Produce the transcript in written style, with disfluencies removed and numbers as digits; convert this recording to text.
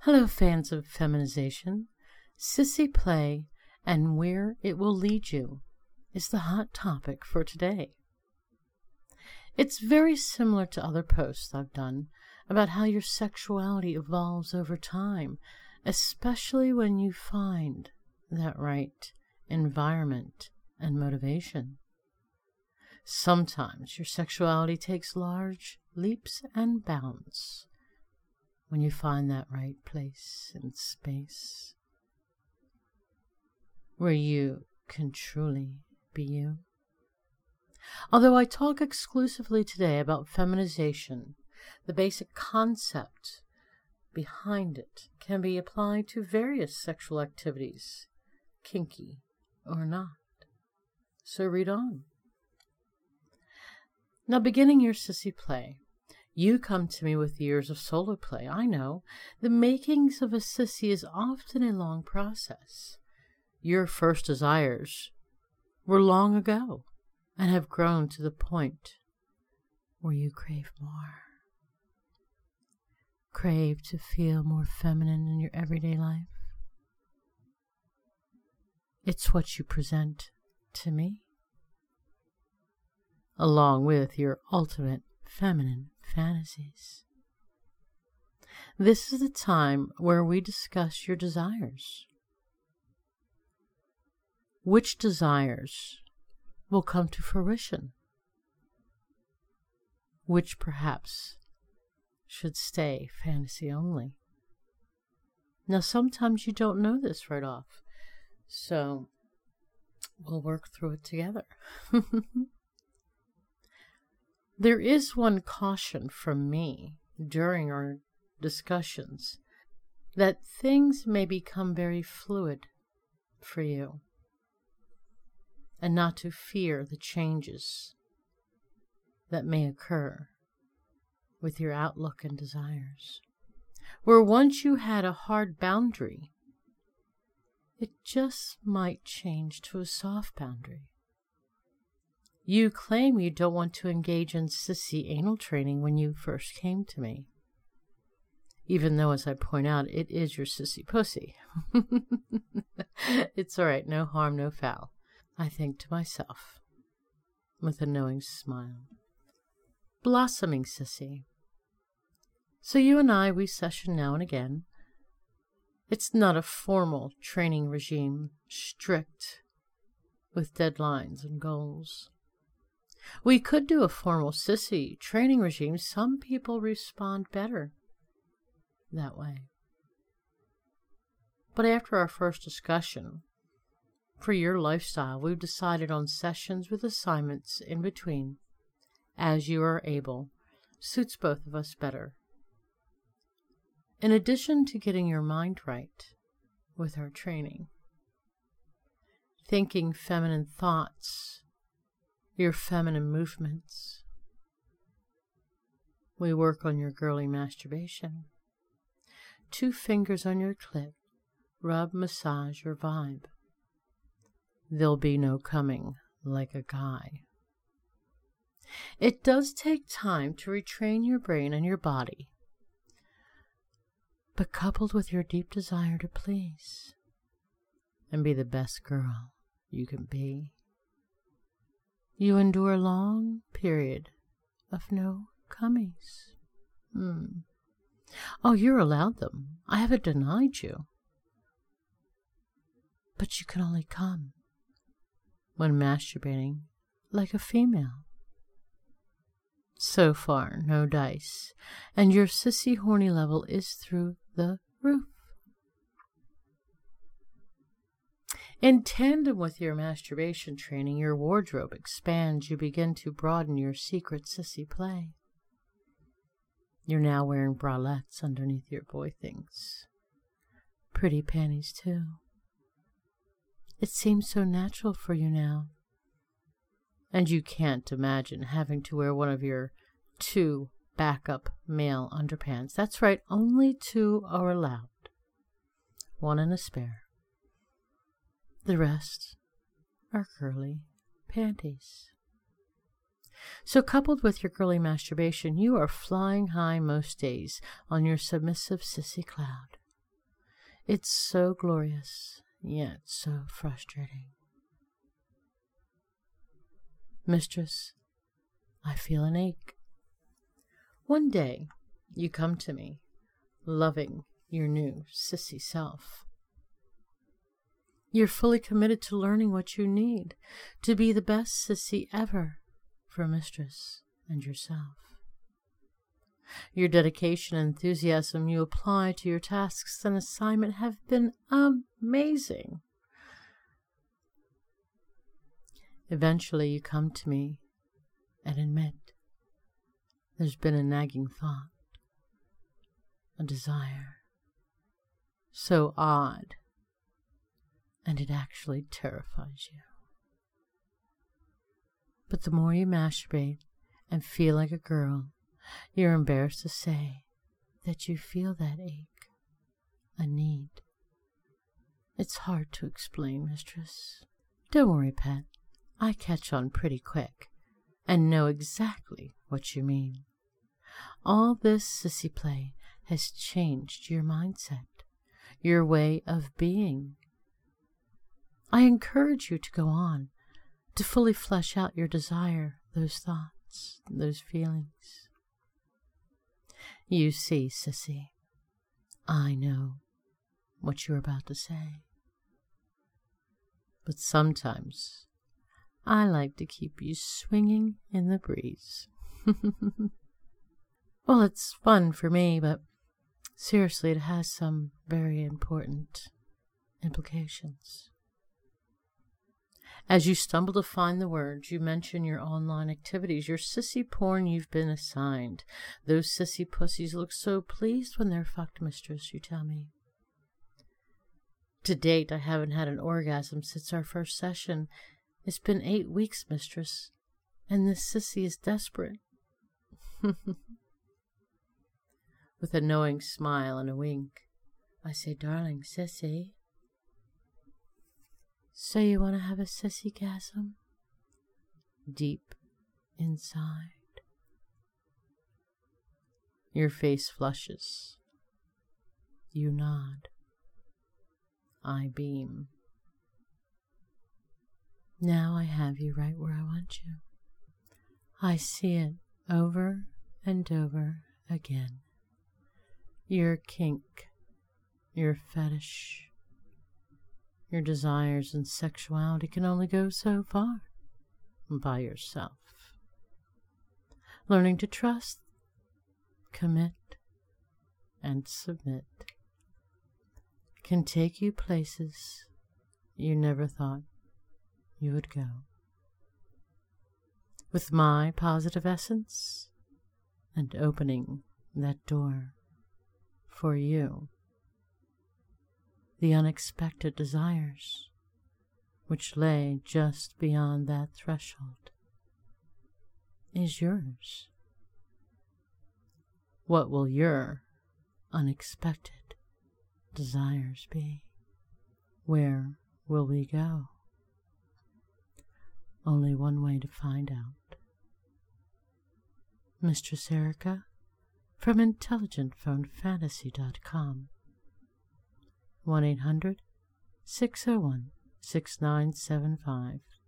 Hello, fans of feminization. Sissy play and where it will lead you is the hot topic for today. It's very similar to other posts I've done about how your sexuality evolves over time, especially when you find that right environment and motivation. Sometimes your sexuality takes large leaps and bounds when you find that right place and space where you can truly be you. Although I talk exclusively today about feminization, the basic concept behind it can be applied to various sexual activities, kinky or not. So read on. Now, beginning your sissy play, you come to me with years of solo play. I know. The makings of a sissy is often a long process. Your first desires were long ago and have grown to the point where you crave more. Crave to feel more feminine in your everyday life. It's what you present to me, along with your ultimate feminine fantasies. This is the time where we discuss your desires. Which desires will come to fruition? Which perhaps should stay fantasy only? Now, sometimes you don't know this right off, so we'll work through it together. There is one caution from me during our discussions that things may become very fluid for you, and not to fear the changes that may occur with your outlook and desires. Where once you had a hard boundary, it just might change to a soft boundary. You claim you don't want to engage in sissy anal training when you first came to me, even though, as I point out, it is your sissy pussy. It's all right, no harm, no foul, I think to myself, with a knowing smile. Blossoming sissy. So you and I, we session now and again. It's not a formal training regime, strict, with deadlines and goals. We could do a formal sissy training regime. Some people respond better that way. But after our first discussion, for your lifestyle, we've decided on sessions with assignments in between, as you are able. Suits both of us better. In addition to getting your mind right with our training, thinking feminine thoughts, your feminine movements, we work on your girly masturbation. 2 fingers on your clit, rub, massage, or vibe. There'll be no coming like a guy. It does take time to retrain your brain and your body, but coupled with your deep desire to please and be the best girl you can be, you endure a long period of no cummies. Oh, you're allowed them. I haven't denied you. But you can only come when masturbating like a female. So far, no dice, and your sissy horny level is through the roof. In tandem with your masturbation training, your wardrobe expands. You begin to broaden your secret sissy play. You're now wearing bralettes underneath your boy things. Pretty panties, too. It seems so natural for you now. And you can't imagine having to wear one of your 2 backup male underpants. That's right, only 2 are allowed. 1 and a spare. The rest are girly panties. So coupled with your girly masturbation, you are flying high most days on your submissive sissy cloud. It's so glorious, yet so frustrating. Mistress, I feel an ache. One day, you come to me, loving your new sissy self. You're fully committed to learning what you need to be the best sissy ever for Mistress and yourself. Your dedication and enthusiasm you apply to your tasks and assignment have been amazing. Eventually you come to me and admit there's been a nagging thought, a desire, so odd, and it actually terrifies you. But the more you masturbate and feel like a girl, you're embarrassed to say that you feel that ache, a need. It's hard to explain, Mistress. Don't worry, pet. I catch on pretty quick and know exactly what you mean. All this sissy play has changed your mindset, your way of being. I encourage you to go on, to fully flesh out your desire, those thoughts, those feelings. You see, sissy, I know what you're about to say. But sometimes I like to keep you swinging in the breeze. Well, it's fun for me, but seriously, it has some very important implications. As you stumble to find the words, you mention your online activities, your sissy porn you've been assigned. Those sissy pussies look so pleased when they're fucked, Mistress, you tell me. To date, I haven't had an orgasm since our first session. It's been 8 weeks, Mistress, and this sissy is desperate. With a knowing smile and a wink, I say, darling sissy, so you want to have a sissy-gasm? Deep inside. Your face flushes. You nod. I beam. Now I have you right where I want you. I see it over and over again. Your kink, your fetish, your desires and sexuality can only go so far by yourself. Learning to trust, commit, and submit can take you places you never thought you would go. With my positive essence and opening that door for you, the unexpected desires which lay just beyond that threshold is yours. What will your unexpected desires be? Where will we go? Only one way to find out. Mistress Erica from IntelligentPhoneFantasy.com 1-800-601-6975